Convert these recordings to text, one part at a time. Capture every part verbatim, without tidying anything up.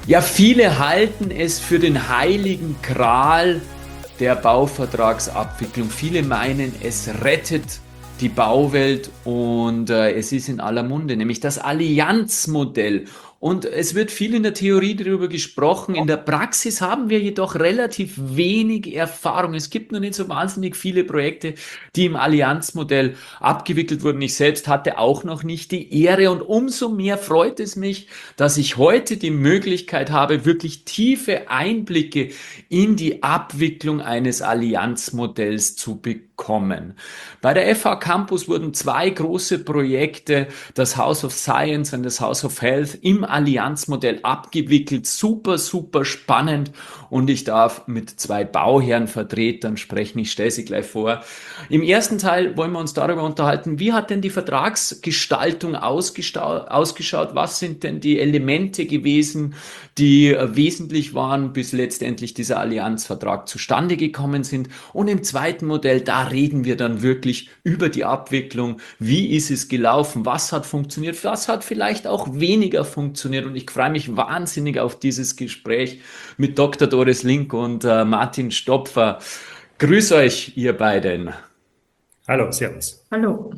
Ja, viele halten es für den heiligen Gral der Bauvertragsabwicklung. Viele meinen, es rettet die Bauwelt und äh, es ist in aller Munde, nämlich das Allianzmodell. Und es wird viel in der Theorie darüber gesprochen. In der Praxis haben wir jedoch relativ wenig Erfahrung. Es gibt noch nicht so wahnsinnig viele Projekte, die im Allianzmodell abgewickelt wurden. Ich selbst hatte auch noch nicht die Ehre und umso mehr freut es mich, dass ich heute die Möglichkeit habe, wirklich tiefe Einblicke in die Abwicklung eines Allianzmodells zu bekommen. Bei der F H Campus wurden zwei große Projekte, das House of Science und das House of Health, im Allianzmodell abgewickelt. Super, super spannend. Und ich darf mit zwei Bauherrenvertretern sprechen. Ich stelle sie gleich vor. Im ersten Teil wollen wir uns darüber unterhalten, wie hat denn die Vertragsgestaltung ausgeschaut? Was sind denn die Elemente gewesen, die wesentlich waren, bis letztendlich dieser Allianzvertrag zustande gekommen sind? Und im zweiten Modell, da reden wir dann wirklich über die Abwicklung. Wie ist es gelaufen? Was hat funktioniert? Was hat vielleicht auch weniger funktioniert? Und ich freue mich wahnsinnig auf dieses Gespräch mit Doktor Doris Link und äh, Martin Stopfer. Grüß euch, ihr beiden. Hallo, servus. Hallo.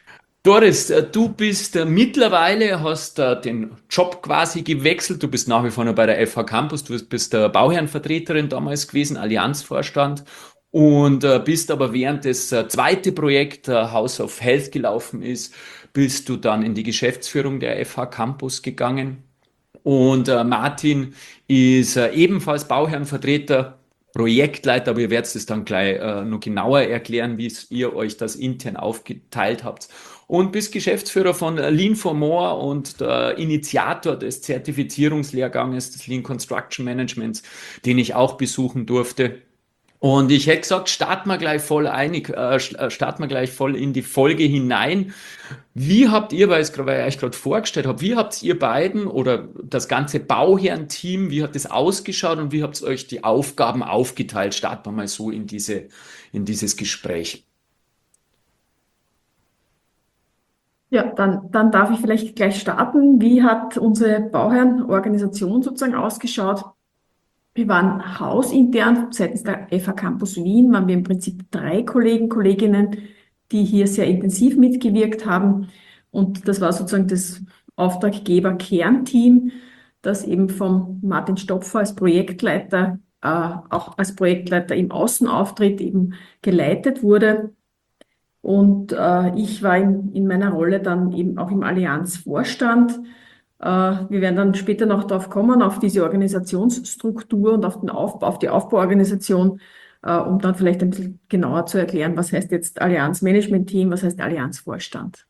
Doris, äh, du bist äh, mittlerweile, hast äh, den Job quasi gewechselt. Du bist nach wie vor noch bei der F H Campus. Du bist äh, Bauherrenvertreterin damals gewesen, Allianzvorstand. Und äh, bist aber während das äh, zweite Projekt äh, House of Health gelaufen ist, bist du dann in die Geschäftsführung der F H Campus gegangen. Und äh, Martin ist äh, ebenfalls Bauherrenvertreter, Projektleiter, aber ihr werdet es dann gleich äh, noch genauer erklären, wie ihr euch das intern aufgeteilt habt. Und bist Geschäftsführer von äh, Lean for More und der Initiator des Zertifizierungslehrganges des Lean Construction Managements, den ich auch besuchen durfte. Und ich hätte gesagt, starten wir gleich voll ein, äh, starten wir gleich voll in die Folge hinein. Wie habt ihr, weil ich es euch gerade vorgestellt habe, wie habt ihr beiden oder das ganze Bauherrenteam, wie hat das ausgeschaut und wie habt ihr euch die Aufgaben aufgeteilt? Starten wir mal so in diese, in dieses Gespräch. Ja, dann, dann darf ich vielleicht gleich starten. Wie hat unsere Bauherrenorganisation sozusagen ausgeschaut? Wir waren hausintern, seitens der F H Campus Wien, waren wir im Prinzip drei Kollegen, Kolleginnen, die hier sehr intensiv mitgewirkt haben. Und das war sozusagen das Auftraggeber-Kernteam, das eben vom Martin Stopfer als Projektleiter, äh, auch als Projektleiter im Außenauftritt eben geleitet wurde. Und äh, ich war in, in meiner Rolle dann eben auch im Allianzvorstand. Äh, wir werden dann später noch darauf kommen, auf diese Organisationsstruktur und auf den Aufbau, auf die Aufbauorganisation, äh, um dann vielleicht ein bisschen genauer zu erklären, was heißt jetzt Allianz-Management-Team, was heißt Allianzvorstand.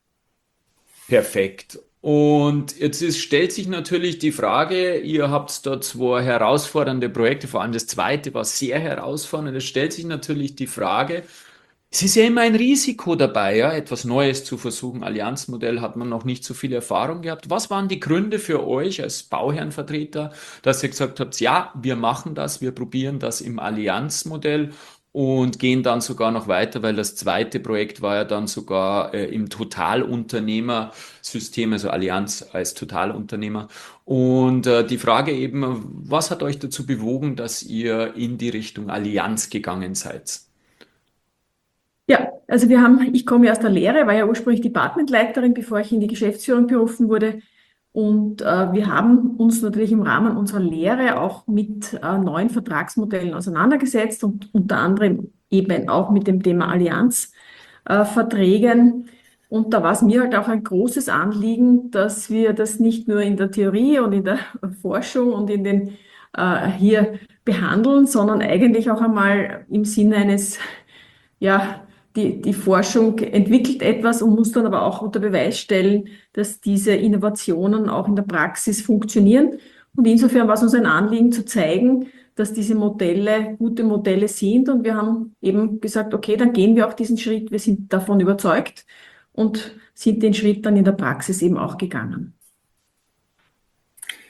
Perfekt. Und jetzt ist, stellt sich natürlich die Frage, ihr habt da zwei herausfordernde Projekte, vor allem das zweite war sehr herausfordernd. Es stellt sich natürlich die Frage, es ist ja immer ein Risiko dabei, ja, etwas Neues zu versuchen. Allianzmodell hat man noch nicht so viel Erfahrung gehabt. Was waren die Gründe für euch als Bauherrenvertreter, dass ihr gesagt habt, ja, wir machen das, wir probieren das im Allianzmodell und gehen dann sogar noch weiter, weil das zweite Projekt war ja dann sogar äh, im Totalunternehmersystem, also Allianz als Totalunternehmer. Und äh, die Frage eben, was hat euch dazu bewogen, dass ihr in die Richtung Allianz gegangen seid? Ja, also wir haben, ich komme ja aus der Lehre, war ja ursprünglich Departmentleiterin, bevor ich in die Geschäftsführung berufen wurde. Und äh, wir haben uns natürlich im Rahmen unserer Lehre auch mit äh, neuen Vertragsmodellen auseinandergesetzt und unter anderem eben auch mit dem Thema Allianzverträgen. Und da war es mir halt auch ein großes Anliegen, dass wir das nicht nur in der Theorie und in der Forschung und in den äh, hier behandeln, sondern eigentlich auch einmal im Sinne eines, ja, die, die Forschung entwickelt etwas und muss dann aber auch unter Beweis stellen, dass diese Innovationen auch in der Praxis funktionieren. Und insofern war es uns ein Anliegen zu zeigen, dass diese Modelle gute Modelle sind. Und wir haben eben gesagt, okay, dann gehen wir auch diesen Schritt. Wir sind davon überzeugt und sind den Schritt dann in der Praxis eben auch gegangen.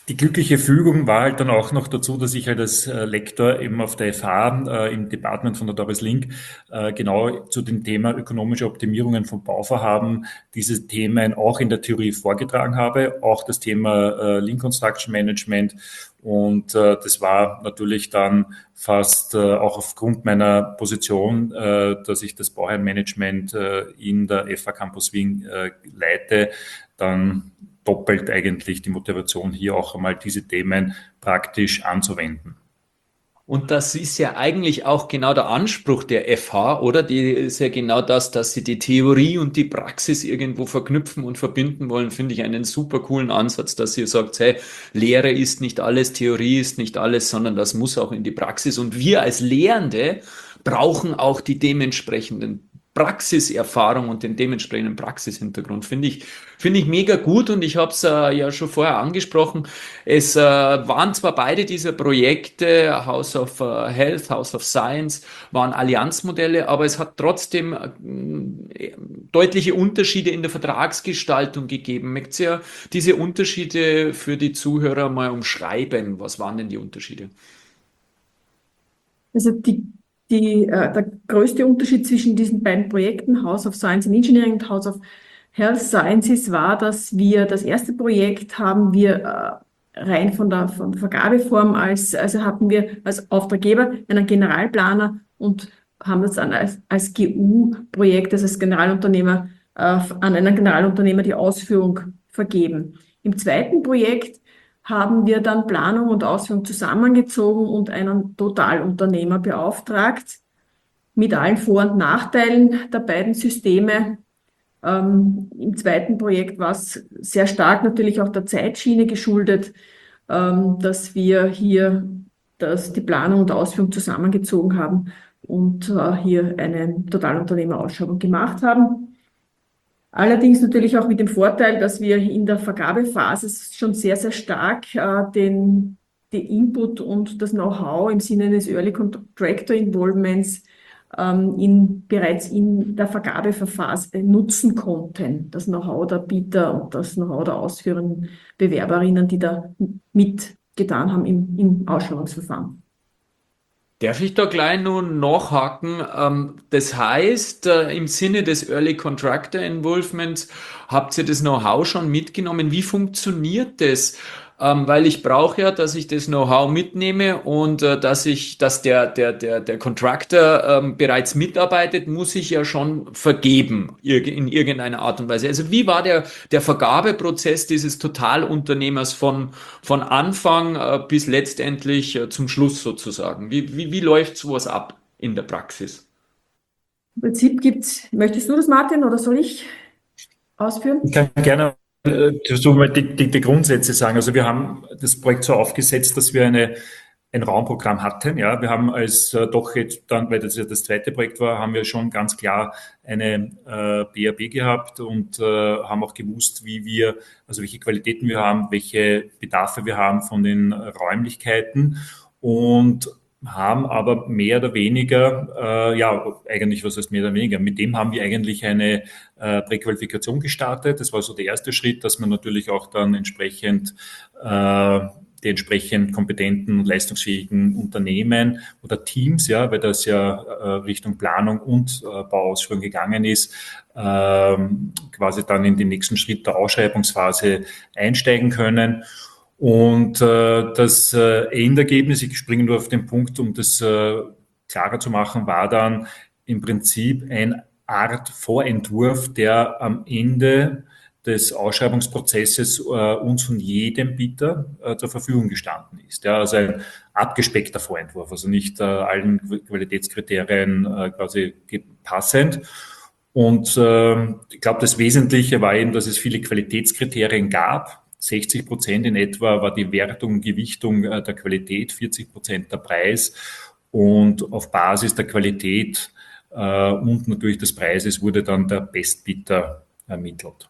Die glückliche Fügung war halt dann auch noch dazu, dass ich halt als äh, Lektor eben auf der F H äh, im Department von der Doris Link äh, genau zu dem Thema ökonomische Optimierungen von Bauvorhaben diese Themen auch in der Theorie vorgetragen habe, auch das Thema äh, Lean Construction Management. Und äh, das war natürlich dann fast äh, auch aufgrund meiner Position, äh, dass ich das Bauherrenmanagement äh, in der F H Campus Wien äh, leite, dann doppelt eigentlich die Motivation, hier auch einmal diese Themen praktisch anzuwenden. Und das ist ja eigentlich auch genau der Anspruch der F H, oder? Die ist ja genau das, dass sie die Theorie und die Praxis irgendwo verknüpfen und verbinden wollen, finde ich einen super coolen Ansatz, dass ihr sagt, hey, Lehre ist nicht alles, Theorie ist nicht alles, sondern das muss auch in die Praxis. Und wir als Lehrende brauchen auch die dementsprechenden Praxiserfahrung und den dementsprechenden Praxishintergrund. Finde ich, finde ich mega gut und ich habe es äh, ja schon vorher angesprochen. Es äh, waren zwar beide diese Projekte, House of äh, Health, House of Science, waren Allianzmodelle, aber es hat trotzdem äh, deutliche Unterschiede in der Vertragsgestaltung gegeben. Möchtet ihr diese Unterschiede für die Zuhörer mal umschreiben? Was waren denn die Unterschiede? Also die, die, äh, der größte Unterschied zwischen diesen beiden Projekten, House of Science and Engineering und House of Health Sciences, war, dass wir das erste Projekt haben wir äh, rein von der, von der Vergabeform als, also hatten wir als Auftraggeber einen Generalplaner und haben das dann als, als G U-Projekt, also als Generalunternehmer, äh, an einen Generalunternehmer die Ausführung vergeben. Im zweiten Projekt haben wir dann Planung und Ausführung zusammengezogen und einen Totalunternehmer beauftragt mit allen Vor- und Nachteilen der beiden Systeme. Ähm, im zweiten Projekt war es sehr stark natürlich auch der Zeitschiene geschuldet, ähm, dass wir hier dass die Planung und Ausführung zusammengezogen haben und äh, hier eine Totalunternehmerausschreibung gemacht haben. Allerdings natürlich auch mit dem Vorteil, dass wir in der Vergabephase schon sehr, sehr stark äh, den, den Input und das Know-how im Sinne des Early Contractor Involvements ähm, in, bereits in der Vergabephase nutzen konnten. Das Know-how der Bieter und das Know-how der ausführenden Bewerberinnen, die da mitgetan haben im, im Ausschreibungsverfahren. Darf ich da gleich nur nachhaken? Ähm, das heißt, äh, im Sinne des Early Contractor Involvements habt ihr das Know-how schon mitgenommen. Wie funktioniert das? Ähm, weil ich brauche ja, dass ich das Know-how mitnehme und äh, dass ich, dass der, der, der, der Contractor ähm, bereits mitarbeitet, muss ich ja schon vergeben irg- in irgendeiner Art und Weise. Also wie war der, der Vergabeprozess dieses Totalunternehmers von, von Anfang äh, bis letztendlich äh, zum Schluss sozusagen? Wie, wie, wie läuft sowas ab in der Praxis? Im Prinzip gibt's, möchtest du das, Martin, oder soll ich ausführen? Ich kann gerne äh, so mal die, die, die Grundsätze sagen. Also wir haben das Projekt so aufgesetzt, dass wir eine, ein Raumprogramm hatten. Ja, wir haben als äh, doch jetzt dann, weil das ja das zweite Projekt war, haben wir schon ganz klar eine äh, B A B gehabt und äh, haben auch gewusst, wie wir, also welche Qualitäten wir haben, welche Bedarfe wir haben von den Räumlichkeiten und haben aber mehr oder weniger, äh, ja, eigentlich was heißt mehr oder weniger, mit dem haben wir eigentlich eine äh, Präqualifikation gestartet. Das war so der erste Schritt, dass man natürlich auch dann entsprechend äh, die entsprechend kompetenten und leistungsfähigen Unternehmen oder Teams, ja, weil das ja äh, Richtung Planung und äh, Bauausführung gegangen ist, ähm, quasi dann in den nächsten Schritt der Ausschreibungsphase einsteigen können. Und äh, das äh, Endergebnis, ich springe nur auf den Punkt, um das äh, klarer zu machen, war dann im Prinzip eine Art Vorentwurf, der am Ende des Ausschreibungsprozesses äh, uns von jedem Bieter äh, zur Verfügung gestanden ist. Ja, also ein abgespeckter Vorentwurf, also nicht äh, allen Qualitätskriterien äh, quasi passend. Und äh, ich glaube, das Wesentliche war eben, dass es viele Qualitätskriterien gab. sechzig Prozent in etwa war die Wertung, Gewichtung äh, der Qualität, vierzig Prozent der Preis. Und auf Basis der Qualität äh, und natürlich des Preises wurde dann der Bestbieter ermittelt.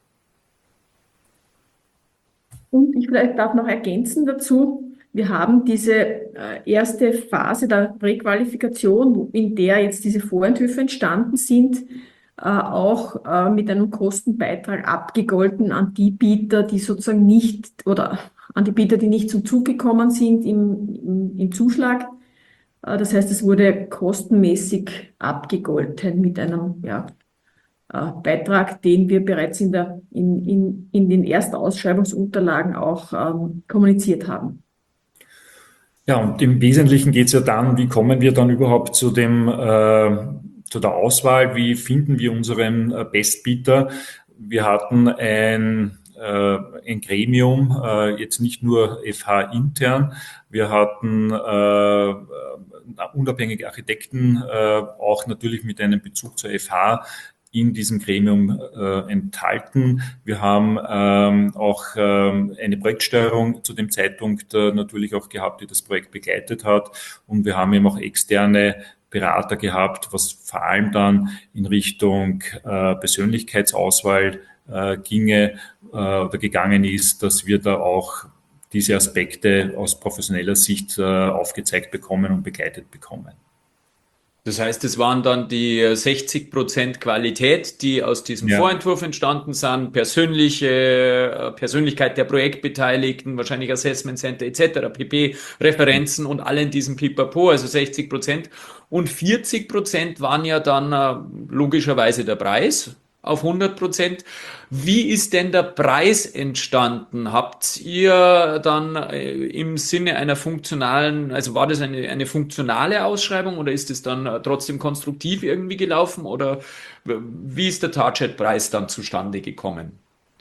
Und ich vielleicht darf noch ergänzen dazu, wir haben diese äh, erste Phase der Präqualifikation, in der jetzt diese Vorentwürfe entstanden sind, äh, auch äh, mit einem Kostenbeitrag abgegolten an die Bieter, die sozusagen nicht oder an die Bieter, die nicht zum Zug gekommen sind, im, im, im Zuschlag. Äh, Das heißt, es wurde kostenmäßig abgegolten mit einem ja, äh, Beitrag, den wir bereits in der, in, in, in den Erstausschreibungsunterlagen auch ähm, kommuniziert haben. Ja, und im Wesentlichen geht es ja dann, wie kommen wir dann überhaupt zu dem, äh, zu der Auswahl, wie finden wir unseren äh, Bestbieter? Wir hatten ein, äh, ein Gremium, äh, jetzt nicht nur F H intern, wir hatten äh, unabhängige Architekten, äh, auch natürlich mit einem Bezug zur F H, in diesem Gremium äh, enthalten. Wir haben ähm, auch ähm, eine Projektsteuerung zu dem Zeitpunkt äh, natürlich auch gehabt, die das Projekt begleitet hat. Und wir haben eben auch externe Berater gehabt, was vor allem dann in Richtung äh, Persönlichkeitsauswahl äh, ginge äh, oder gegangen ist, dass wir da auch diese Aspekte aus professioneller Sicht äh, aufgezeigt bekommen und begleitet bekommen. Das heißt, es waren dann die sechzig Prozent Qualität, die aus diesem Ja. Vorentwurf entstanden sind, persönliche äh, Persönlichkeit der Projektbeteiligten, wahrscheinlich Assessment Center et cetera, pp, Referenzen und allen diesen Pipapo, also sechzig Prozent. Und vierzig Prozent waren ja dann äh, logischerweise der Preis auf hundert Prozent. Wie ist denn der Preis entstanden? Habt ihr dann äh, im Sinne einer funktionalen, also war das eine, eine funktionale Ausschreibung oder ist es dann äh, trotzdem konstruktiv irgendwie gelaufen oder w- wie ist der Target-Preis dann zustande gekommen?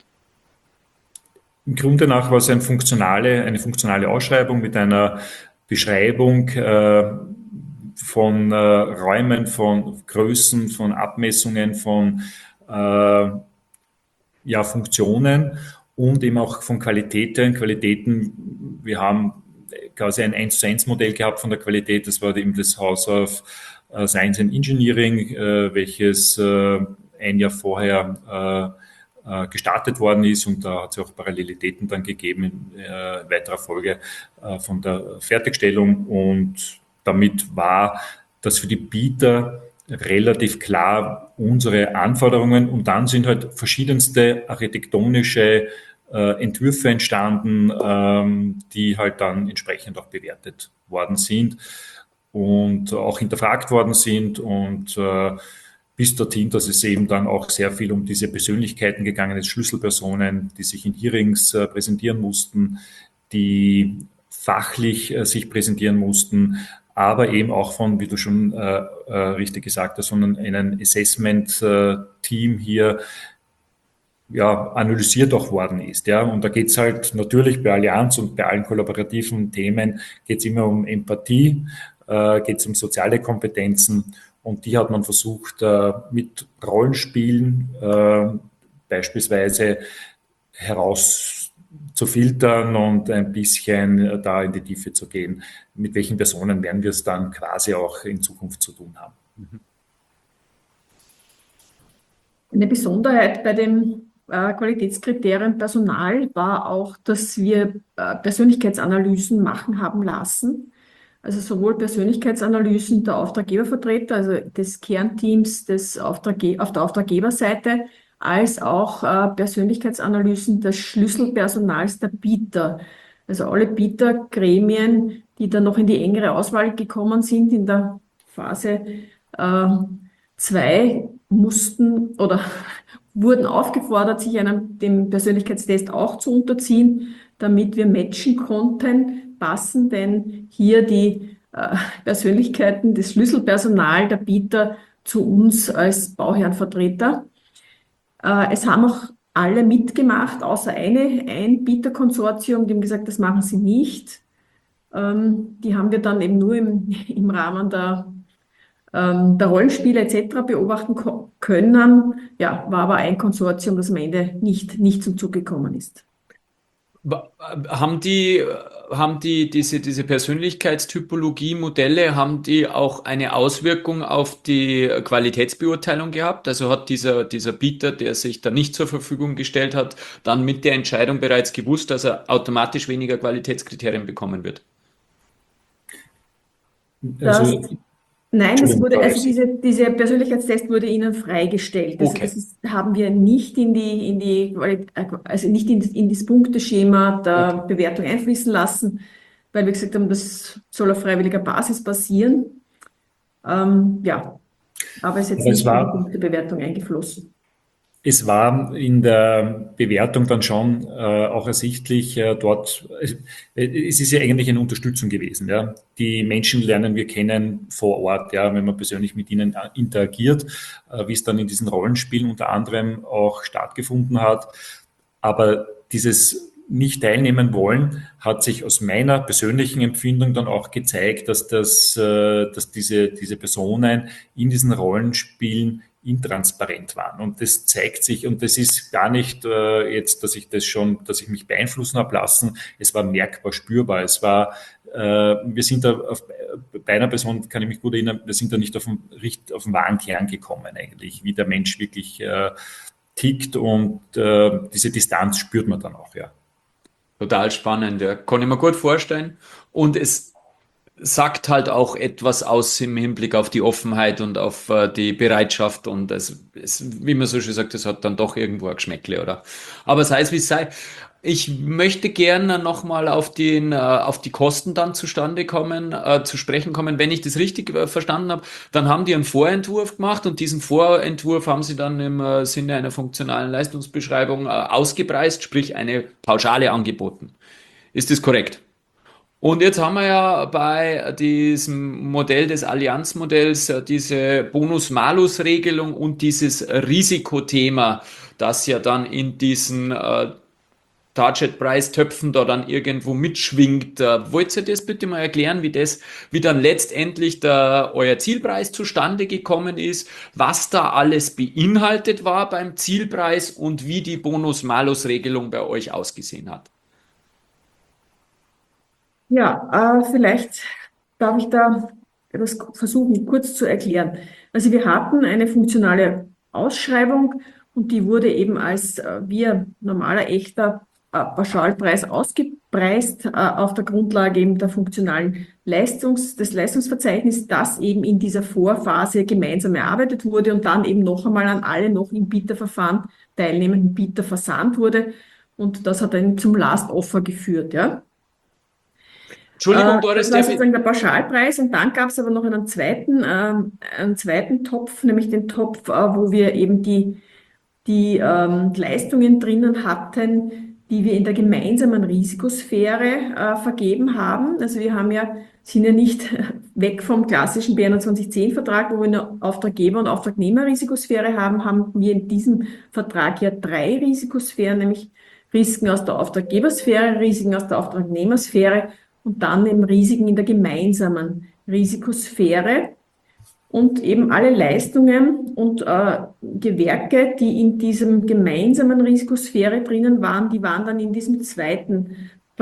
Im Grunde nach war es eine funktionale, eine funktionale Ausschreibung mit einer Beschreibung äh, von äh, Räumen, von Größen, von Abmessungen, von äh, ja, Funktionen und eben auch von Qualitäten. Qualitäten, wir haben quasi ein eins zu eins Modell gehabt von der Qualität. Das war eben das House of äh, Science and Engineering, äh, welches äh, ein Jahr vorher äh, äh, gestartet worden ist und da hat es auch Parallelitäten dann gegeben in äh, weiterer Folge äh, von der Fertigstellung und damit war das für die Bieter relativ klar unsere Anforderungen und dann sind halt verschiedenste architektonische äh, Entwürfe entstanden, ähm, die halt dann entsprechend auch bewertet worden sind und auch hinterfragt worden sind und äh, bis dorthin, dass es eben dann auch sehr viel um diese Persönlichkeiten gegangen ist, Schlüsselpersonen, die sich in Hearings äh, präsentieren mussten, die fachlich äh, sich präsentieren mussten, aber eben auch von, wie du schon äh, äh, richtig gesagt hast, von einem Assessment-Team hier ja, analysiert auch worden ist. Ja. Und da geht's halt natürlich bei Allianz und bei allen kollaborativen Themen geht's immer um Empathie, äh, geht's um soziale Kompetenzen und die hat man versucht äh, mit Rollenspielen äh, beispielsweise herauszufiltern und ein bisschen da in die Tiefe zu gehen. Mit welchen Personen werden wir es dann quasi auch in Zukunft zu tun haben. Eine Besonderheit bei dem äh, Qualitätskriterium Personal war auch, dass wir äh, Persönlichkeitsanalysen machen haben lassen. Also sowohl Persönlichkeitsanalysen der Auftraggebervertreter, also des Kernteams des Auftragge auf der Auftraggeberseite, als auch äh, Persönlichkeitsanalysen des Schlüsselpersonals der Bieter. Also alle Bietergremien, die dann noch in die engere Auswahl gekommen sind in der Phase äh, zwei, mussten oder wurden aufgefordert, sich einem, dem Persönlichkeitstest auch zu unterziehen, damit wir matchen konnten, passen denn hier die äh, Persönlichkeiten, das Schlüsselpersonal der Bieter zu uns als Bauherrenvertreter. Äh, es haben auch alle mitgemacht, außer eine, ein Bieterkonsortium, die haben gesagt, das machen sie nicht. Ähm, die haben wir dann eben nur im, im Rahmen der, ähm, der Rollenspiele et cetera beobachten können. Ja, war aber ein Konsortium, das am Ende nicht, nicht zum Zug gekommen ist. Haben die, haben die diese, diese Persönlichkeitstypologie-Modelle, haben die auch eine Auswirkung auf die Qualitätsbeurteilung gehabt? Also hat dieser, dieser Bieter, der sich da nicht zur Verfügung gestellt hat, dann mit der Entscheidung bereits gewusst, dass er automatisch weniger Qualitätskriterien bekommen wird? Das, Also Nein, das Entschuldigung, wurde, Frau also Reisig. diese, dieser Persönlichkeitstest wurde Ihnen freigestellt. Also Okay, das ist, haben wir nicht in die, in die, Quali- also nicht in, das- in das Punkteschema der okay. Bewertung einfließen lassen, weil wir gesagt haben, das soll auf freiwilliger Basis passieren. Ähm, ja, aber ist jetzt Aber es nicht in die war, Punktebewertung eingeflossen. es war in der Bewertung dann schon äh, auch ersichtlich, äh, dort, es, es ist ja eigentlich eine Unterstützung gewesen. Ja. Die Menschen lernen wir kennen vor Ort, ja, wenn man persönlich mit ihnen äh, interagiert, äh, wie es dann in diesen Rollenspielen unter anderem auch stattgefunden hat. Aber dieses nicht teilnehmen wollen hat sich aus meiner persönlichen Empfindung dann auch gezeigt, dass, das, äh, dass diese, diese Personen in diesen Rollenspielen intransparent waren. Und das zeigt sich, und das ist gar nicht äh, jetzt, dass ich das schon, dass ich mich beeinflussen habe lassen. Es war merkbar spürbar. Es war, äh, wir sind da auf, bei einer Person kann ich mich gut erinnern, wir sind da nicht auf den, auf den wahren Kern gekommen eigentlich, wie der Mensch wirklich äh, tickt, und äh, diese Distanz spürt man dann auch, ja. Total spannend, ja. Kann ich mir gut vorstellen. Und es sagt halt auch etwas aus im Hinblick auf die Offenheit und auf äh, die Bereitschaft, und es, es, wie man so schön sagt, es hat dann doch irgendwo ein Geschmäckle, oder? Aber sei es wie es sei. Ich möchte gerne nochmal auf den, äh, auf die Kosten dann zustande kommen, äh, zu sprechen kommen. Wenn ich das richtig äh, verstanden habe, dann haben die einen Vorentwurf gemacht, und diesen Vorentwurf haben sie dann im äh, Sinne einer funktionalen Leistungsbeschreibung äh, ausgepreist, sprich eine Pauschale angeboten. Ist das korrekt? Und jetzt haben wir ja bei diesem Modell des Allianzmodells äh, diese Bonus-Malus-Regelung und dieses Risikothema, das ja dann in diesen äh, Target-Preis-Töpfen da dann irgendwo mitschwingt. Äh, wollt ihr das bitte mal erklären, wie das, wie dann letztendlich der, euer Zielpreis zustande gekommen ist, was da alles beinhaltet war beim Zielpreis und wie die Bonus-Malus-Regelung bei euch ausgesehen hat? Ja, äh, vielleicht darf ich da das versuchen, kurz zu erklären. Also wir hatten eine funktionale Ausschreibung, und die wurde eben als äh, wie ein normaler, echter äh, Pauschalpreis ausgepreist, äh, auf der Grundlage eben der funktionalen Leistungs, des Leistungsverzeichnisses, das eben in dieser Vorphase gemeinsam erarbeitet wurde und dann eben noch einmal an alle noch im Bieterverfahren teilnehmenden Bieter versandt wurde. Und das hat dann zum Last Offer geführt, ja. Entschuldigung, Äh, Das Doris, war darf ich, sozusagen der Pauschalpreis, und dann gab es aber noch einen zweiten, ähm, einen zweiten Topf, nämlich den Topf, äh, wo wir eben die, die ähm, Leistungen drinnen hatten, die wir in der gemeinsamen Risikosphäre äh, vergeben haben. Also wir haben ja, sind ja nicht weg vom klassischen B einundzwanzig zehn Vertrag, wo wir eine Auftraggeber- und Auftragnehmerrisikosphäre haben, haben wir in diesem Vertrag ja drei Risikosphären, nämlich Risiken aus der Auftraggebersphäre, Risiken aus der Auftragnehmersphäre und dann eben Risiken in der gemeinsamen Risikosphäre. Und eben alle Leistungen und äh, Gewerke, die in diesem gemeinsamen Risikosphäre drinnen waren, die waren dann in diesem zweiten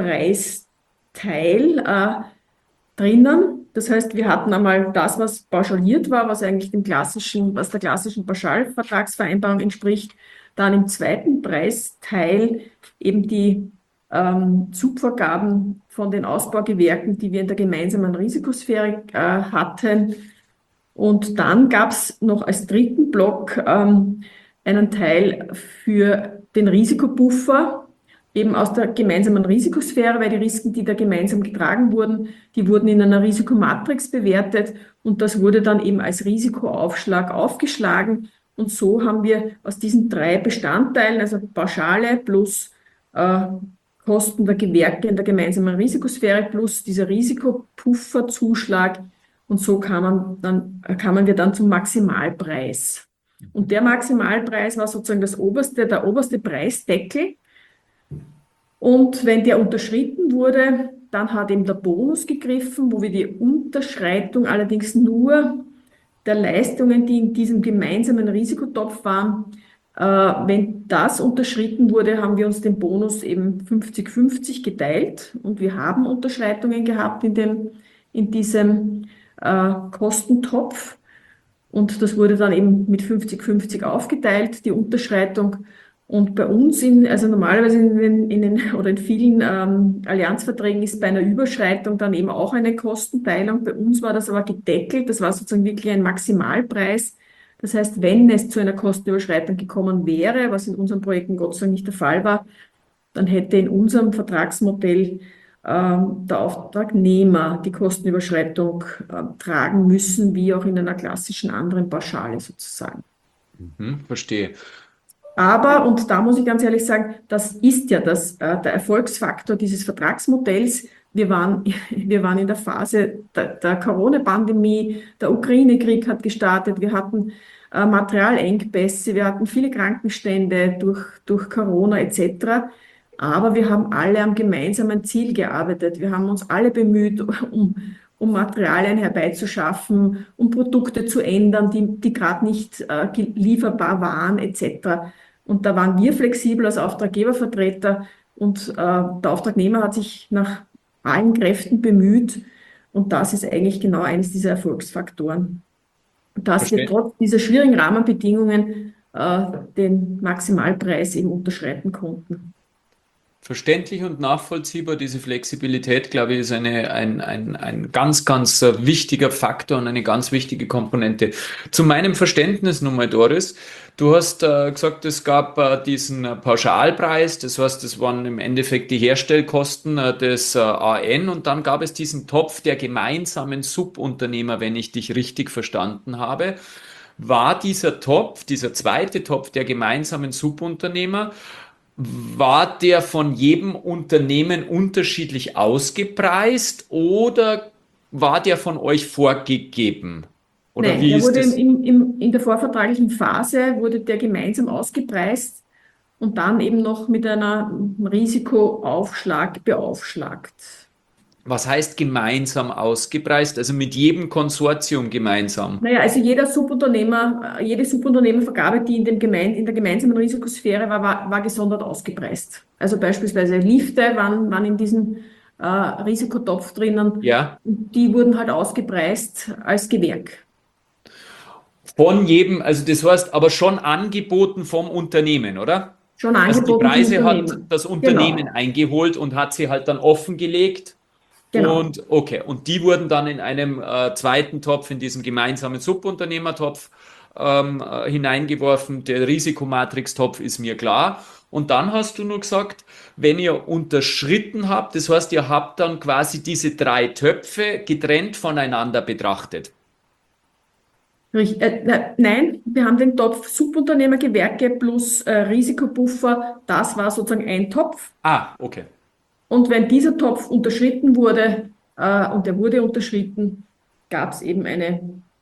Preisteil äh, drinnen. Das heißt, wir hatten einmal das, was pauschaliert war, was eigentlich dem klassischen, was der klassischen Pauschalvertragsvereinbarung entspricht. Dann im zweiten Preisteil eben die ähm, Subvorgaben von den Ausbaugewerken, die wir in der gemeinsamen Risikosphäre äh, hatten. Und dann gab es noch als dritten Block ähm, einen Teil für den Risikopuffer, eben aus der gemeinsamen Risikosphäre, weil die Risiken, die da gemeinsam getragen wurden, die wurden in einer Risikomatrix bewertet, und das wurde dann eben als Risikoaufschlag aufgeschlagen. Und so haben wir aus diesen drei Bestandteilen, also Pauschale plus äh, Kosten der Gewerke in der gemeinsamen Risikosphäre plus dieser Risikopufferzuschlag, und so kamen dann, kamen wir dann zum Maximalpreis. Und der Maximalpreis war sozusagen das oberste, der oberste Preisdeckel. Und wenn der unterschritten wurde, dann hat eben der Bonus gegriffen, wo wir die Unterschreitung allerdings nur der Leistungen, die in diesem gemeinsamen Risikotopf waren, äh, wenn das unterschritten wurde, haben wir uns den Bonus eben fünfzig fünfzig geteilt, und wir haben Unterschreitungen gehabt in dem, in diesem äh, Kostentopf, und das wurde dann eben mit fünfzig fünfzig aufgeteilt, die Unterschreitung. Und bei uns in, also normalerweise in den, in den oder in vielen ähm, Allianzverträgen ist bei einer Überschreitung dann eben auch eine Kostenteilung. Bei uns war das aber gedeckelt. Das war sozusagen wirklich ein Maximalpreis. Das heißt, wenn es zu einer Kostenüberschreitung gekommen wäre, was in unseren Projekten Gott sei Dank nicht der Fall war, dann hätte in unserem Vertragsmodell ähm, der Auftragnehmer die Kostenüberschreitung äh, tragen müssen, wie auch in einer klassischen anderen Pauschale sozusagen. Mhm, verstehe. Aber, und da muss ich ganz ehrlich sagen, das ist ja das, äh, der Erfolgsfaktor dieses Vertragsmodells. Wir waren, wir waren in der Phase der, der Corona-Pandemie, der Ukraine-Krieg hat gestartet, wir hatten äh, Materialengpässe, wir hatten viele Krankenstände durch, durch Corona et cetera. Aber wir haben alle am gemeinsamen Ziel gearbeitet. Wir haben uns alle bemüht, um, um Materialien herbeizuschaffen, um Produkte zu ändern, die, die gerade nicht äh, lieferbar waren et cetera. Und da waren wir flexibel als Auftraggebervertreter und äh, der Auftragnehmer hat sich nach allen Kräften bemüht. Und das ist eigentlich genau eines dieser Erfolgsfaktoren, dass wir Verstehe. trotz dieser schwierigen Rahmenbedingungen äh, den Maximalpreis eben unterschreiten konnten. Verständlich und nachvollziehbar. Diese Flexibilität, glaube ich, ist eine, ein, ein, ein ganz, ganz äh, wichtiger Faktor und eine ganz wichtige Komponente. Zu meinem Verständnis nochmal, Doris. Du hast äh, gesagt, es gab äh, diesen äh, Pauschalpreis, das heißt, das waren im Endeffekt die Herstellkosten äh, des äh, A N und dann gab es diesen Topf der gemeinsamen Subunternehmer, wenn ich dich richtig verstanden habe. War dieser Topf, dieser zweite Topf der gemeinsamen Subunternehmer, war der von jedem Unternehmen unterschiedlich ausgepreist oder war der von euch vorgegeben? Oder Nein, wie der ist wurde im, das? im, im, in der vorvertraglichen Phase wurde der gemeinsam ausgepreist und dann eben noch mit einem Risikoaufschlag beaufschlagt. Was heißt gemeinsam ausgepreist? Also mit jedem Konsortium gemeinsam. Naja, also jeder Subunternehmer, äh, jede Subunternehmervergabe, die in dem Gemein in der gemeinsamen Risikosphäre war, war, war gesondert ausgepreist. Also beispielsweise Lifte waren, waren in diesem äh, Risikotopf drinnen. Ja, Und die wurden halt ausgepreist als Gewerk. von jedem, also das heißt aber schon angeboten vom Unternehmen, oder? Schon Also die angeboten vom Preise hat Unternehmen. das Unternehmen Genau, eingeholt und hat sie halt dann offengelegt. genau. Und okay, und die wurden dann in einem äh, zweiten Topf, in diesem gemeinsamen Subunternehmertopf ähm, äh, hineingeworfen. Der Risikomatrix-Topf ist mir klar. Und dann hast du nur gesagt, wenn ihr unterschritten habt, das heißt, ihr habt dann quasi diese drei Töpfe getrennt voneinander betrachtet. Richt- Äh, ne- nein, wir haben den Topf Subunternehmergewerke plus äh, Risikobuffer. Das war sozusagen ein Topf. Ah, okay. Und wenn dieser Topf unterschritten wurde, äh, und der wurde unterschritten, gab es eben eine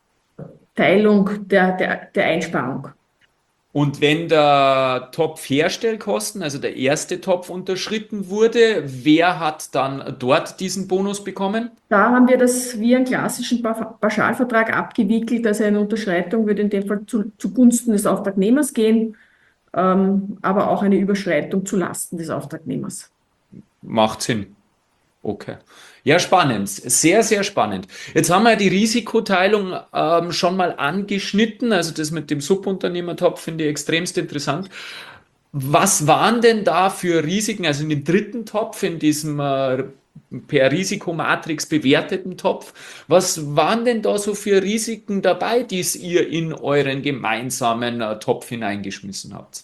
Teilung der, der, der Einsparung. Und wenn der Topf Herstellkosten, also der erste Topf unterschritten wurde, wer hat dann dort diesen Bonus bekommen? Da haben wir das wie einen klassischen Pa- Pauschalvertrag abgewickelt. Also eine Unterschreitung würde in dem Fall zu, zugunsten des Auftragnehmers gehen, ähm, aber auch eine Überschreitung zu Lasten des Auftragnehmers. Macht Sinn. Okay. Ja, spannend. Sehr, sehr spannend. Jetzt haben wir die Risikoteilung ähm, schon mal angeschnitten. Also das mit dem Subunternehmertopf finde ich extremst interessant. Was waren denn da für Risiken, also in dem dritten Topf, in diesem äh, per Risikomatrix bewerteten Topf, was waren denn da so für Risiken dabei, die ihr in euren gemeinsamen äh, Topf hineingeschmissen habt?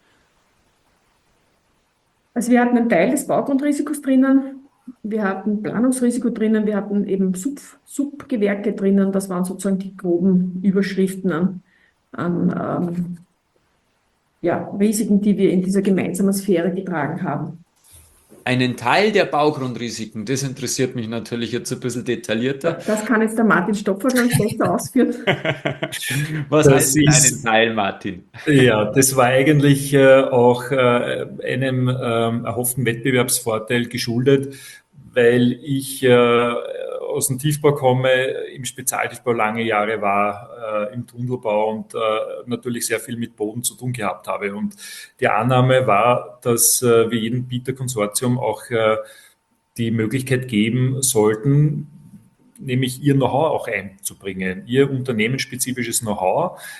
Also wir hatten einen Teil des Baugrundrisikos drinnen, wir hatten Planungsrisiko drinnen, wir hatten eben Sub, Subgewerke drinnen. Das waren sozusagen die groben Überschriften an, an ähm, ja, Risiken, die wir in dieser gemeinsamen Sphäre getragen haben. Einen Teil der Baugrundrisiken, das interessiert mich natürlich jetzt ein bisschen detaillierter. Das kann jetzt der Martin Stopfer, glaube ich, besser ausführen. Was Das heißt denn einen ist, Teil, Martin? ja, das war eigentlich äh, auch äh, einem ähm, erhofften Wettbewerbsvorteil geschuldet, weil ich äh, aus dem Tiefbau komme, im Spezialtiefbau lange Jahre war, äh, im Tunnelbau und äh, natürlich sehr viel mit Boden zu tun gehabt habe. Und die Annahme war, dass äh, wir jedem Bieterkonsortium auch äh, die Möglichkeit geben sollten, nämlich ihr Know-how auch einzubringen, ihr unternehmensspezifisches Know-how.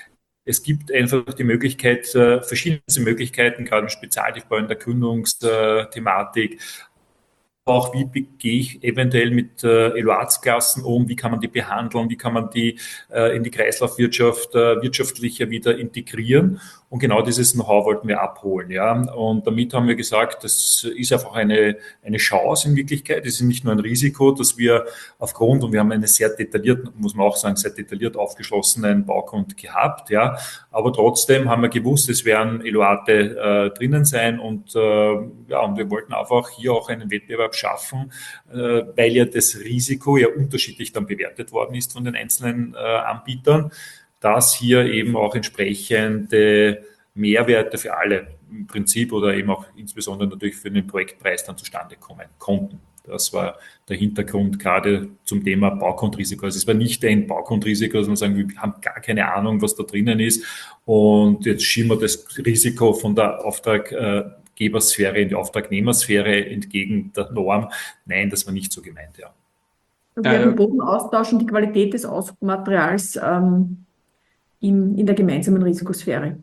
es gibt einfach die Möglichkeit, äh, verschiedenste Möglichkeiten, gerade im Spezialtiefbau in der Kündungsthematik. Auch wie gehe ich eventuell mit äh, Eloatsklassen um, wie kann man die behandeln, wie kann man die äh, in die Kreislaufwirtschaft äh, wirtschaftlicher wieder integrieren. Und genau dieses Know-how wollten wir abholen. Ja. Und damit haben wir gesagt, das ist einfach eine, eine Chance in Wirklichkeit. Es ist nicht nur ein Risiko, dass wir aufgrund, und wir haben einen sehr detailliert, muss man auch sagen, sehr detailliert aufgeschlossenen Baugrund gehabt. Ja. Aber trotzdem haben wir gewusst, es werden Eloate äh, drinnen sein. Und, äh, ja, und wir wollten einfach hier auch einen Wettbewerb schaffen, äh, weil ja das Risiko ja unterschiedlich dann bewertet worden ist von den einzelnen äh, Anbietern, dass hier eben auch entsprechende Mehrwerte für alle im Prinzip oder eben auch insbesondere natürlich für den Projektpreis dann zustande kommen konnten. Das war der Hintergrund gerade zum Thema Baugrundrisiko. Also es war nicht ein Baugrundrisiko, dass man sagen, wir haben gar keine Ahnung, was da drinnen ist und jetzt schieben wir das Risiko von der Auftraggebersphäre in die Auftragnehmersphäre entgegen der Norm. Nein, das war nicht so gemeint, ja. Wir haben den Bodenaustausch und die Qualität des Ausmaterials ähm, in, in der gemeinsamen Risikosphäre.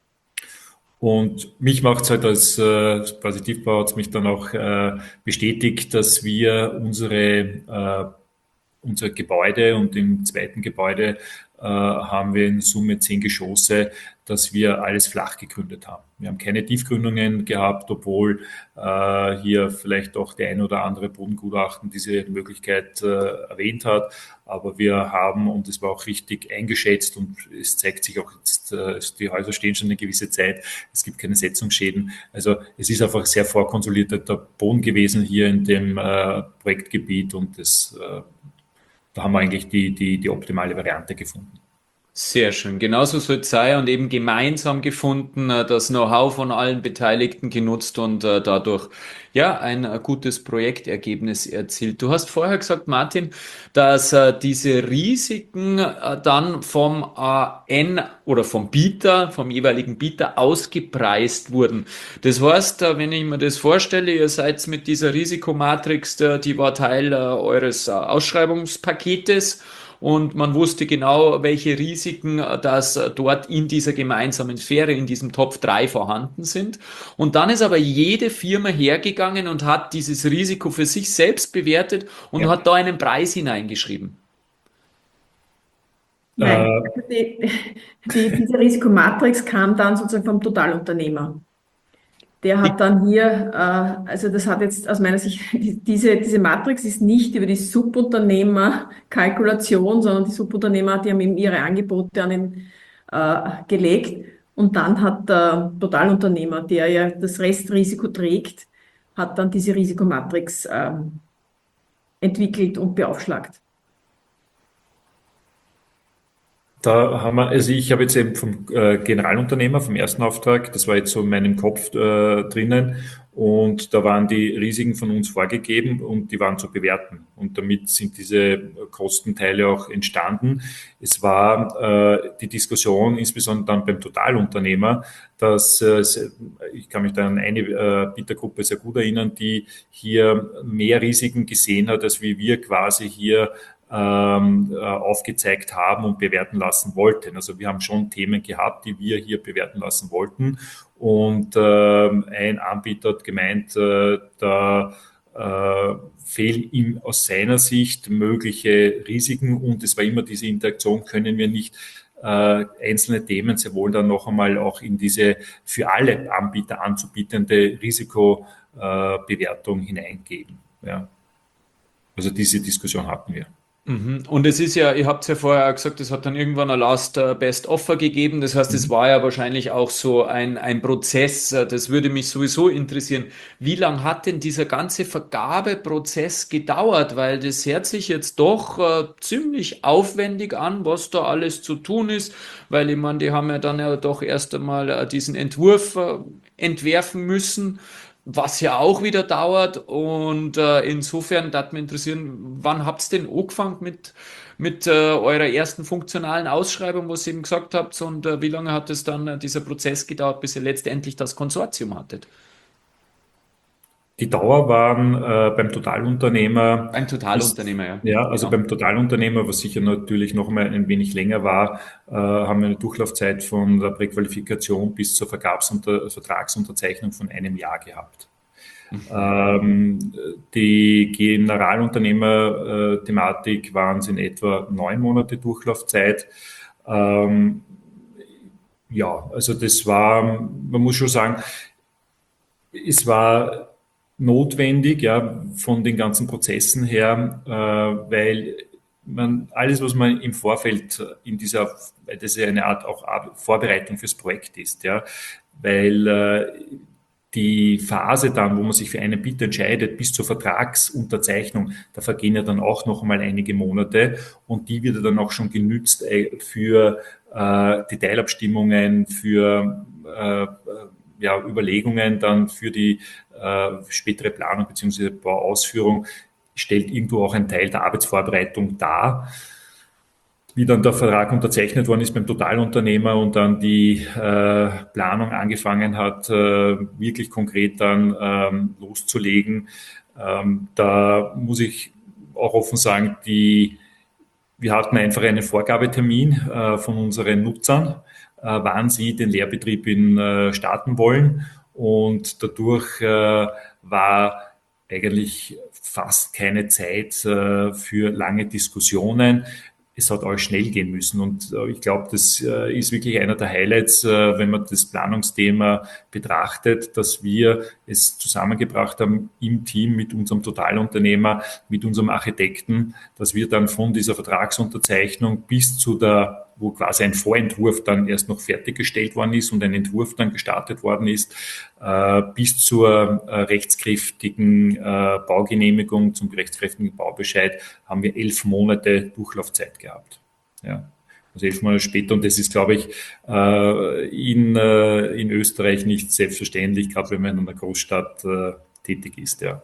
Und mich macht es halt als äh, quasi Tiefbauer hat's mich dann auch äh, bestätigt, dass wir unsere, äh, unser Gebäude und im zweiten Gebäude äh, haben wir in Summe zehn Geschosse, dass wir alles flach gegründet haben. Wir haben keine Tiefgründungen gehabt, obwohl äh, hier vielleicht auch der ein oder andere Bodengutachten diese Möglichkeit äh, erwähnt hat. Aber wir haben, und es war auch richtig eingeschätzt und es zeigt sich auch jetzt, äh, die Häuser stehen schon eine gewisse Zeit, es gibt keine Setzungsschäden. Also es ist einfach sehr vorkonsolidierter Boden gewesen hier in dem äh, Projektgebiet und das, äh, da haben wir eigentlich die, die, die optimale Variante gefunden. Sehr schön. Genauso soll es sein und eben gemeinsam gefunden, äh, das Know-how von allen Beteiligten genutzt und äh, dadurch ja ein äh, gutes Projektergebnis erzielt. Du hast vorher gesagt, Martin, dass äh, diese Risiken äh, dann vom äh, N oder vom Bieter, vom jeweiligen Bieter ausgepreist wurden. Das heißt, äh, wenn ich mir das vorstelle, ihr seid mit dieser Risikomatrix, äh, die war Teil äh, eures äh, Ausschreibungspaketes. Und man wusste genau, welche Risiken äh, das äh, dort in dieser gemeinsamen Sphäre, in diesem Top drei vorhanden sind. Und dann ist aber jede Firma hergegangen und hat dieses Risiko für sich selbst bewertet und Ja. hat da einen Preis hineingeschrieben. Nein, Äh, also die, die, diese Risikomatrix kam dann sozusagen vom Totalunternehmer. Der hat dann hier, äh, also das hat jetzt aus meiner Sicht, diese, diese Matrix ist nicht über die Subunternehmerkalkulation, sondern die Subunternehmer, die haben eben ihre Angebote an ihn äh, gelegt. Und dann hat der Totalunternehmer, der ja das Restrisiko trägt, hat dann diese Risikomatrix ähm, entwickelt und beaufschlagt. Da haben wir, also ich habe jetzt eben vom äh, Generalunternehmer, vom ersten Auftrag, das war jetzt so in meinem Kopf äh, drinnen und da waren die Risiken von uns vorgegeben und die waren zu bewerten und damit sind diese Kostenteile auch entstanden. Es war äh, die Diskussion, insbesondere dann beim Totalunternehmer, dass äh, ich kann mich da an eine äh, Bietergruppe sehr gut erinnern, die hier mehr Risiken gesehen hat, als wie wir quasi hier ähm, aufgezeigt haben und bewerten lassen wollten. Also wir haben schon Themen gehabt, die wir hier bewerten lassen wollten. Und ähm, ein Anbieter hat gemeint, äh, da äh, fehlen ihm aus seiner Sicht mögliche Risiken und es war immer diese Interaktion, können wir nicht äh, einzelne Themen sehr wohl dann noch einmal auch in diese für alle Anbieter anzubietende Risikobewertung äh, hineingeben. Ja. Also diese Diskussion hatten wir. Mhm. Und es ist ja, ihr habt es ja vorher auch gesagt, es hat dann irgendwann ein Last äh, Best Offer gegeben. Das heißt, es Mhm. war ja wahrscheinlich auch so ein, ein Prozess. äh, Das würde mich sowieso interessieren. Wie lang hat denn dieser ganze Vergabeprozess gedauert? Weil das hört sich jetzt doch äh, ziemlich aufwendig an, was da alles zu tun ist. Weil ich meine, die haben ja dann ja doch erst einmal äh, diesen Entwurf äh, entwerfen müssen, was ja auch wieder dauert. Und äh, insofern darf mich interessieren, wann habt ihr denn angefangen mit, mit äh, eurer ersten funktionalen Ausschreibung, was ihr eben gesagt habt, und äh, wie lange hat es dann äh, dieser Prozess gedauert, bis ihr letztendlich das Konsortium hattet? Die Dauer waren äh, beim Totalunternehmer, Ein ist, Totalunternehmer, ja. ja, also Genau. beim Totalunternehmer, was sicher natürlich noch mal ein wenig länger war, äh, haben wir eine Durchlaufzeit von der Präqualifikation bis zur Vergabsunter Vertragsunterzeichnung von einem Jahr gehabt. Mhm. Ähm, die Generalunternehmer-Thematik waren es in etwa neun Monate Durchlaufzeit. Ähm, ja, also das war, man muss schon sagen, es war notwendig, ja, von den ganzen Prozessen her, äh, weil man alles, was man im Vorfeld in dieser, weil das ja eine Art auch Vorbereitung fürs Projekt ist, ja, weil äh, die Phase dann, wo man sich für einen Bieter entscheidet, bis zur Vertragsunterzeichnung, da vergehen ja dann auch noch einmal einige Monate und die wird dann auch schon genützt äh, für äh, Detailabstimmungen, für äh, ja, Überlegungen dann für die äh, spätere Planung bzw. Bauausführung, stellt irgendwo auch einen Teil der Arbeitsvorbereitung dar. Wie dann der Vertrag unterzeichnet worden ist beim Totalunternehmer und dann die äh, Planung angefangen hat, äh, wirklich konkret dann ähm, loszulegen. Ähm, da muss ich auch offen sagen, die, wir hatten einfach einen Vorgabetermin äh, von unseren Nutzern, äh, wann sie den Lehrbetrieb in, äh, starten wollen. Und dadurch äh, war eigentlich fast keine Zeit äh, für lange Diskussionen. Es hat alles schnell gehen müssen. Und äh, ich glaube, das äh, ist wirklich einer der Highlights, äh, wenn man das Planungsthema betrachtet, dass wir es zusammengebracht haben im Team mit unserem Totalunternehmer, mit unserem Architekten, dass wir dann von dieser Vertragsunterzeichnung bis zu der, wo quasi ein Vorentwurf dann erst noch fertiggestellt worden ist und ein Entwurf dann gestartet worden ist, äh, bis zur äh, rechtskräftigen äh, Baugenehmigung, zum rechtskräftigen Baubescheid, haben wir elf Monate Durchlaufzeit gehabt. Ja. Also elf Monate später, und das ist, glaube ich, äh, in, äh, in Österreich nicht selbstverständlich, gerade wenn man in einer Großstadt äh, tätig ist. Ja.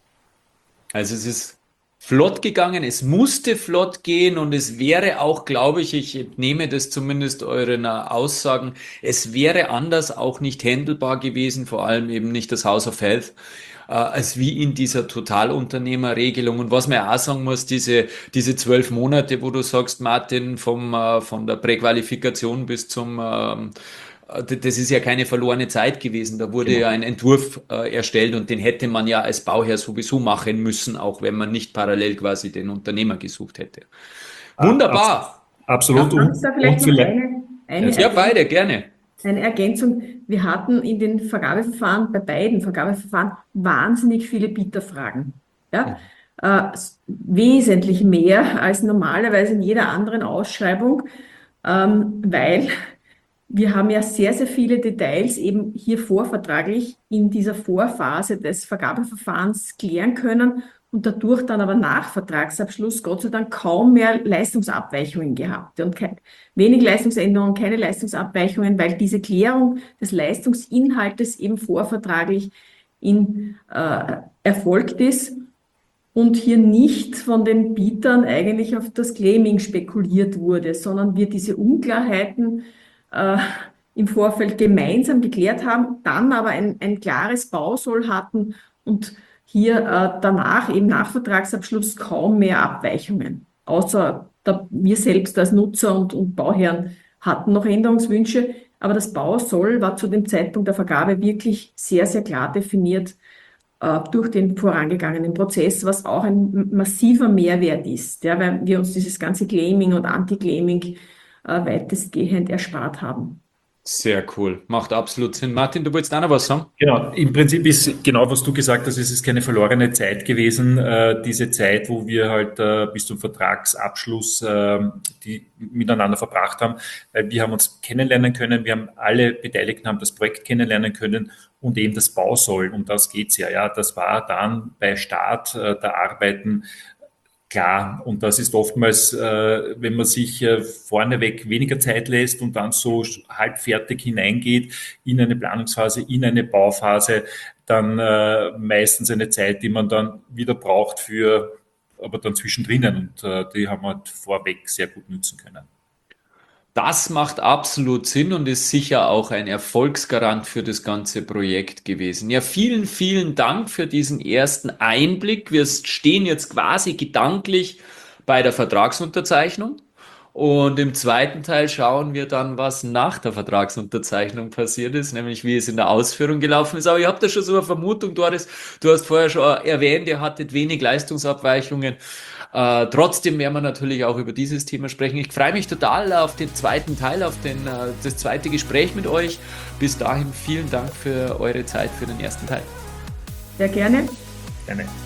Also es ist flott gegangen, es musste flott gehen und es wäre auch, glaube ich, ich nehme das zumindest euren äh, Aussagen, es wäre anders auch nicht handelbar gewesen, vor allem eben nicht das House of Health, äh, als wie in dieser Totalunternehmerregelung. Und was man ja auch sagen muss, diese, diese zwölf Monate, wo du sagst, Martin, vom, äh, von der Präqualifikation bis zum ähm, das ist ja keine verlorene Zeit gewesen. Da wurde ja Genau. ein Entwurf äh, erstellt und den hätte man ja als Bauherr sowieso machen müssen, auch wenn man nicht parallel quasi den Unternehmer gesucht hätte. Wunderbar. Absolut. Ja, Darf ich Und, da vielleicht und noch vielleicht, eine, ja, eine ja, sicher. beide, Ergänzung, gerne. eine Ergänzung? Wir hatten in den Vergabeverfahren, bei beiden Vergabeverfahren, wahnsinnig viele Bieterfragen. Ja? Äh, s- wesentlich mehr als normalerweise in jeder anderen Ausschreibung, ähm, weil wir haben ja sehr, sehr viele Details eben hier vorvertraglich in dieser Vorphase des Vergabeverfahrens klären können und dadurch dann aber nach Vertragsabschluss Gott sei Dank kaum mehr Leistungsabweichungen gehabt und kein, wenig Leistungsänderungen, keine Leistungsabweichungen, weil diese Klärung des Leistungsinhaltes eben vorvertraglich in, äh, erfolgt ist und hier nicht von den Bietern eigentlich auf das Claiming spekuliert wurde, sondern wir diese Unklarheiten äh, im Vorfeld gemeinsam geklärt haben, dann aber ein, ein klares Bausoll hatten und hier äh, danach eben nach Vertragsabschluss kaum mehr Abweichungen. Außer der, wir selbst als Nutzer und, und Bauherren hatten noch Änderungswünsche, aber das Bausoll war zu dem Zeitpunkt der Vergabe wirklich sehr, sehr klar definiert äh, durch den vorangegangenen Prozess, was auch ein massiver Mehrwert ist, ja, weil wir uns dieses ganze Claiming und Anti-Claiming äh, weitestgehend erspart haben. Sehr cool. Macht absolut Sinn. Martin, du wolltest auch noch was sagen? Genau, im Prinzip ist genau, was du gesagt hast, es ist keine verlorene Zeit gewesen, äh, diese Zeit, wo wir halt äh, bis zum Vertragsabschluss äh, die miteinander verbracht haben, weil wir haben uns kennenlernen können, wir haben alle Beteiligten haben das Projekt kennenlernen können und eben das Bausoll, um das geht's ja, ja, das war dann bei Start äh, der Arbeiten klar, und das ist oftmals, äh, wenn man sich äh, vorneweg weniger Zeit lässt und dann so halbfertig hineingeht in eine Planungsphase, in eine Bauphase, dann äh, meistens eine Zeit, die man dann wieder braucht für, aber dann zwischendrin, und äh, die haben wir halt vorweg sehr gut nutzen können. Das macht absolut Sinn und ist sicher auch ein Erfolgsgarant für das ganze Projekt gewesen. Ja, vielen, vielen Dank für diesen ersten Einblick. Wir stehen jetzt quasi gedanklich bei der Vertragsunterzeichnung. Und im zweiten Teil schauen wir dann, was nach der Vertragsunterzeichnung passiert ist, nämlich wie es in der Ausführung gelaufen ist. Aber ich habe da schon so eine Vermutung, Doris, du hast vorher schon erwähnt, ihr hattet wenig Leistungsabweichungen. Äh, trotzdem werden wir natürlich auch über dieses Thema sprechen. Ich freue mich total auf den zweiten Teil, auf den, äh, das zweite Gespräch mit euch. Bis dahin vielen Dank für eure Zeit für den ersten Teil. Sehr gerne. Gerne.